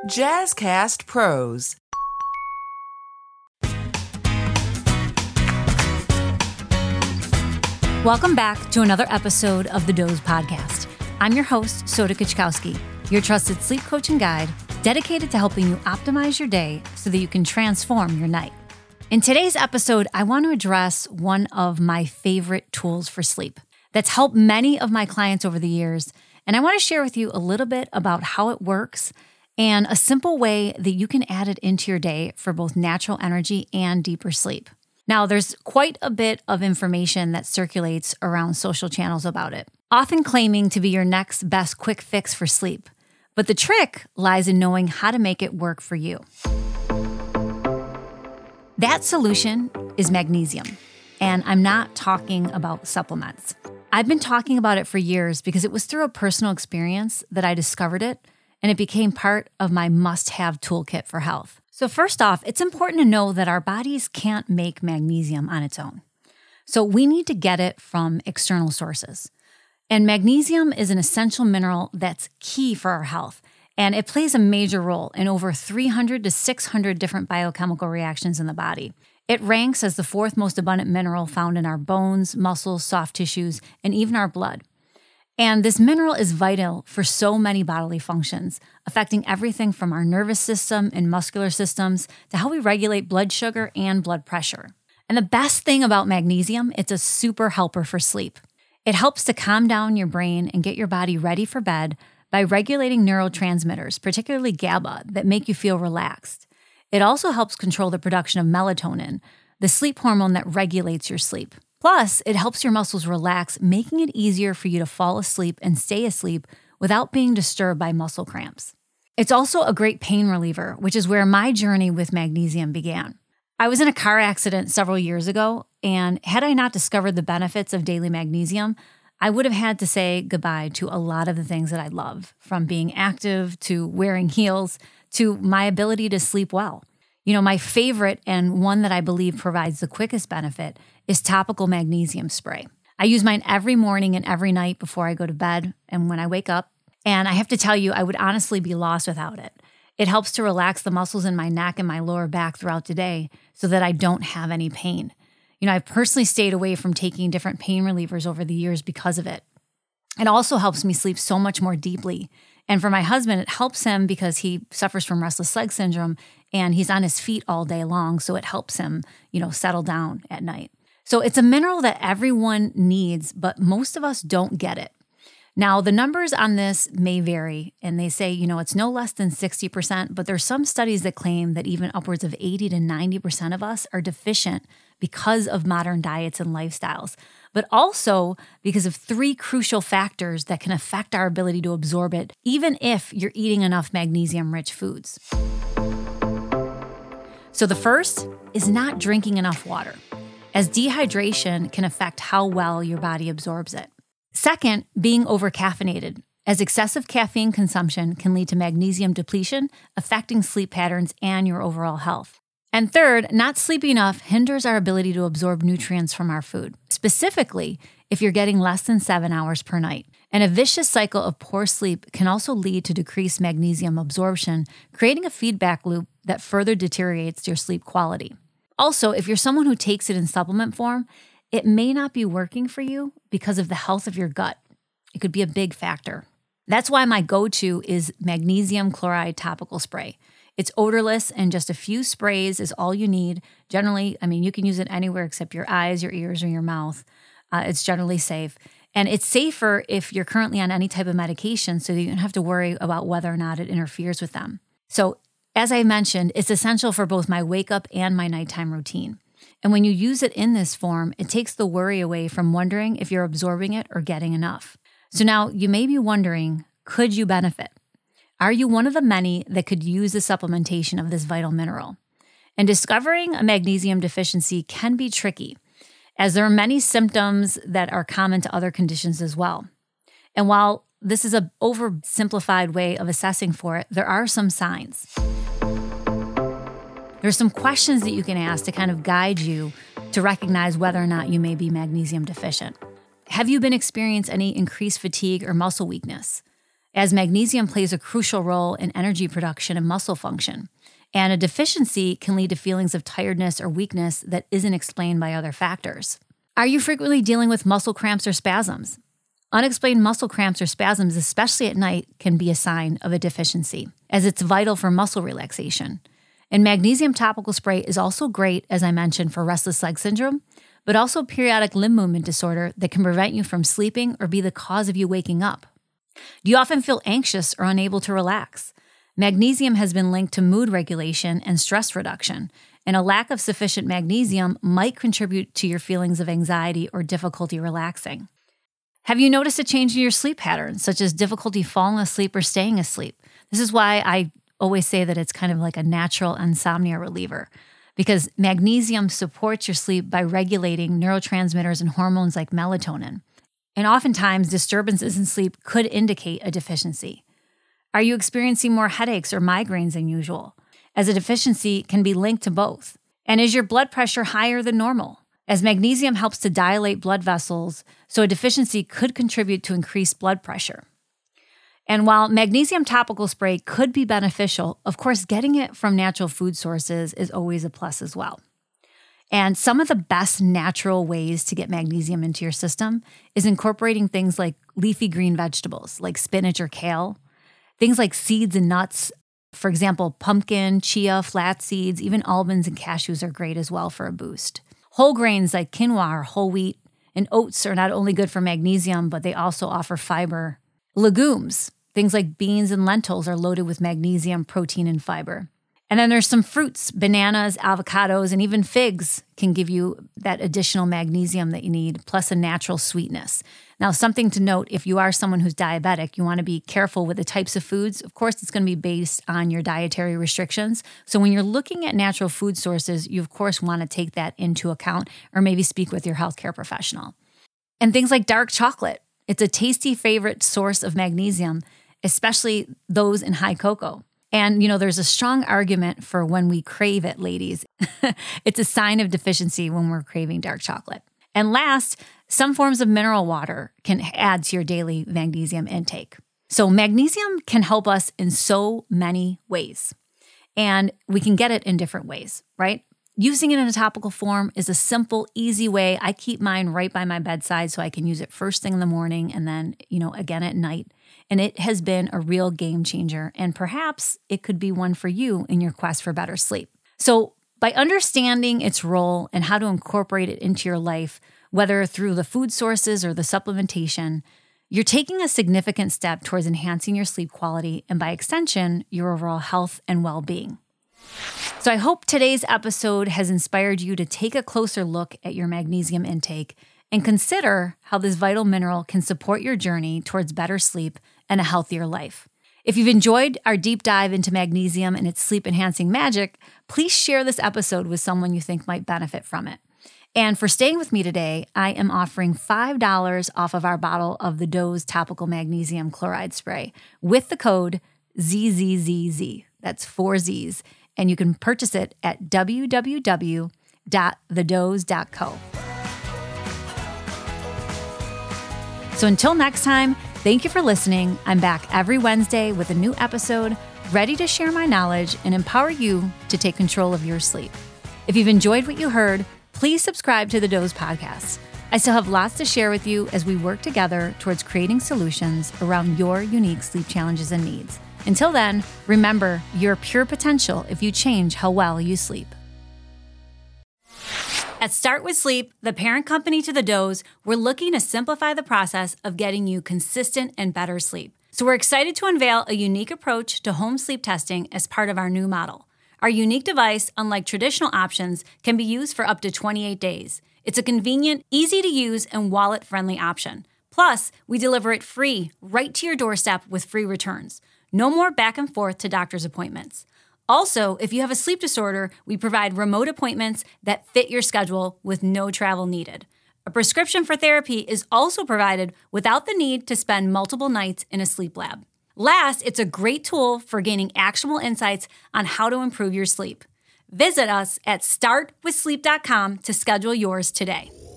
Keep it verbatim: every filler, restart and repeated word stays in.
Jazzcast Pros. Welcome back to another episode of the Doze Podcast. I'm your host, Soda Kuchkowski, your trusted sleep coach and guide, dedicated to helping you optimize your day so that you can transform your night. In today's episode, I want to address one of my favorite tools for sleep that's helped many of my clients over the years, and I want to share with you a little bit about how it works and a simple way that you can add it into your day for both natural energy and deeper sleep. Now, there's quite a bit of information that circulates around social channels about it, often claiming to be your next best quick fix for sleep. But the trick lies in knowing how to make it work for you. That solution is magnesium, and I'm not talking about supplements. I've been talking about it for years because it was through a personal experience that I discovered it, and it became part of my must-have toolkit for health. So first off, it's important to know that our bodies can't make magnesium on its own. So we need to get it from external sources. And magnesium is an essential mineral that's key for our health, and it plays a major role in over three hundred to six hundred different biochemical reactions in the body. It ranks as the fourth most abundant mineral found in our bones, muscles, soft tissues, and even our blood. And this mineral is vital for so many bodily functions, affecting everything from our nervous system and muscular systems to how we regulate blood sugar and blood pressure. And the best thing about magnesium, it's a super helper for sleep. It helps to calm down your brain and get your body ready for bed by regulating neurotransmitters, particularly GABA, that make you feel relaxed. It also helps control the production of melatonin, the sleep hormone that regulates your sleep. Plus, it helps your muscles relax, making it easier for you to fall asleep and stay asleep without being disturbed by muscle cramps. It's also a great pain reliever, which is where my journey with magnesium began. I was in a car accident several years ago, and had I not discovered the benefits of daily magnesium, I would have had to say goodbye to a lot of the things that I love, from being active to wearing heels to my ability to sleep well. You know, my favorite and one that I believe provides the quickest benefit is topical magnesium spray. I use mine every morning and every night before I go to bed and when I wake up. And I have to tell you, I would honestly be lost without it. It helps to relax the muscles in my neck and my lower back throughout the day so that I don't have any pain. You know, I've personally stayed away from taking different pain relievers over the years because of it. It also helps me sleep so much more deeply. And for my husband, it helps him because he suffers from restless leg syndrome and he's on his feet all day long. So it helps him, you know, settle down at night. So it's a mineral that everyone needs, but most of us don't get it. Now, the numbers on this may vary, and they say, you know, it's no less than sixty percent, but there's some studies that claim that even upwards of eighty to ninety percent of us are deficient because of modern diets and lifestyles, but also because of three crucial factors that can affect our ability to absorb it, even if you're eating enough magnesium-rich foods. So the first is not drinking enough water, as dehydration can affect how well your body absorbs it. Second, being overcaffeinated, as excessive caffeine consumption can lead to magnesium depletion, affecting sleep patterns and your overall health. And third, not sleeping enough hinders our ability to absorb nutrients from our food, specifically if you're getting less than seven hours per night. And a vicious cycle of poor sleep can also lead to decreased magnesium absorption, creating a feedback loop that further deteriorates your sleep quality. Also, if you're someone who takes it in supplement form, it may not be working for you because of the health of your gut. It could be a big factor. That's why my go-to is magnesium chloride topical spray. It's odorless and just a few sprays is all you need. Generally, I mean, you can use it anywhere except your eyes, your ears, or your mouth. Uh, it's generally safe. And it's safer if you're currently on any type of medication so that you don't have to worry about whether or not it interferes with them. So as I mentioned, it's essential for both my wake up and my nighttime routine. And when you use it in this form, it takes the worry away from wondering if you're absorbing it or getting enough. So now you may be wondering, could you benefit? Are you one of the many that could use the supplementation of this vital mineral? And discovering a magnesium deficiency can be tricky, as there are many symptoms that are common to other conditions as well. And while this is an oversimplified way of assessing for it, there are some signs. There's some questions that you can ask to kind of guide you to recognize whether or not you may be magnesium deficient. Have you been experiencing any increased fatigue or muscle weakness? as magnesium plays a crucial role in energy production and muscle function. And a deficiency can lead to feelings of tiredness or weakness that isn't explained by other factors. Are you frequently dealing with muscle cramps or spasms? Unexplained muscle cramps or spasms, especially at night, can be a sign of a deficiency, as it's vital for muscle relaxation. And magnesium topical spray is also great, as I mentioned, for restless leg syndrome, but also periodic limb movement disorder that can prevent you from sleeping or be the cause of you waking up. Do you often feel anxious or unable to relax? Magnesium has been linked to mood regulation and stress reduction, and a lack of sufficient magnesium might contribute to your feelings of anxiety or difficulty relaxing. Have you noticed a change in your sleep patterns, such as difficulty falling asleep or staying asleep? This is why I always say that it's kind of like a natural insomnia reliever, because magnesium supports your sleep by regulating neurotransmitters and hormones like melatonin. And oftentimes, disturbances in sleep could indicate a deficiency. Are you experiencing more headaches or migraines than usual? As a deficiency can be linked to both. And is your blood pressure higher than normal? As magnesium helps to dilate blood vessels, so a deficiency could contribute to increased blood pressure. And while magnesium topical spray could be beneficial, of course, getting it from natural food sources is always a plus as well. And some of the best natural ways to get magnesium into your system is incorporating things like leafy green vegetables, like spinach or kale, things like seeds and nuts. For example, pumpkin, chia, flax seeds, even almonds and cashews are great as well for a boost. Whole grains like quinoa or whole wheat and oats are not only good for magnesium, but they also offer fiber. Legumes, things like beans and lentils, are loaded with magnesium, protein, and fiber. And then there's some fruits, bananas, avocados, and even figs can give you that additional magnesium that you need, plus a natural sweetness. Now, something to note, if you are someone who's diabetic, you want to be careful with the types of foods. Of course, it's going to be based on your dietary restrictions. So when you're looking at natural food sources, you of course want to take that into account, or maybe speak with your healthcare professional. And things like dark chocolate. It's a tasty favorite source of magnesium, especially those in high cocoa. And, you know, there's a strong argument for when we crave it, ladies. It's a sign of deficiency when we're craving dark chocolate. And last, some forms of mineral water can add to your daily magnesium intake. So magnesium can help us in so many ways, and we can get it in different ways, right? Using it in a topical form is a simple, easy way. I keep mine right by my bedside so I can use it first thing in the morning and then, you know, again at night. And it has been a real game changer. And perhaps it could be one for you in your quest for better sleep. So by understanding its role and how to incorporate it into your life, whether through the food sources or the supplementation, you're taking a significant step towards enhancing your sleep quality and by extension, your overall health and well-being. So I hope today's episode has inspired you to take a closer look at your magnesium intake and consider how this vital mineral can support your journey towards better sleep and a healthier life. If you've enjoyed our deep dive into magnesium and its sleep-enhancing magic, please share this episode with someone you think might benefit from it. And for staying with me today, I am offering five dollars off of our bottle of the Doze Topical Magnesium Chloride Spray with the code Z Z Z Z. That's four Z's. And you can purchase it at w w w dot the doze dot co. So until next time, thank you for listening. I'm back every Wednesday with a new episode, ready to share my knowledge and empower you to take control of your sleep. If you've enjoyed what you heard, please subscribe to the Doze Podcast. I still have lots to share with you as we work together towards creating solutions around your unique sleep challenges and needs. Until then, remember, you're pure potential if you change how well you sleep. At Start With Sleep, the parent company to the Doze, we're looking to simplify the process of getting you consistent and better sleep. So we're excited to unveil a unique approach to home sleep testing as part of our new model. Our unique device, unlike traditional options, can be used for up to twenty-eight days. It's a convenient, easy-to-use, and wallet-friendly option. Plus, we deliver it free, right to your doorstep with free returns. No more back and forth to doctor's appointments. Also, if you have a sleep disorder, we provide remote appointments that fit your schedule with no travel needed. A prescription for therapy is also provided without the need to spend multiple nights in a sleep lab. Last, it's a great tool for gaining actionable insights on how to improve your sleep. Visit us at start with sleep dot com to schedule yours today.